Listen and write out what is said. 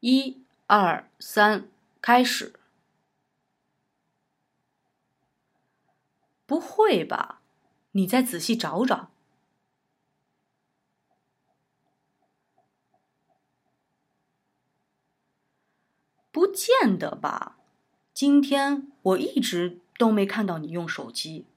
1、2、3，开始。不会吧？你再仔细找找。不见得吧？今天我一直都没看到你用手机。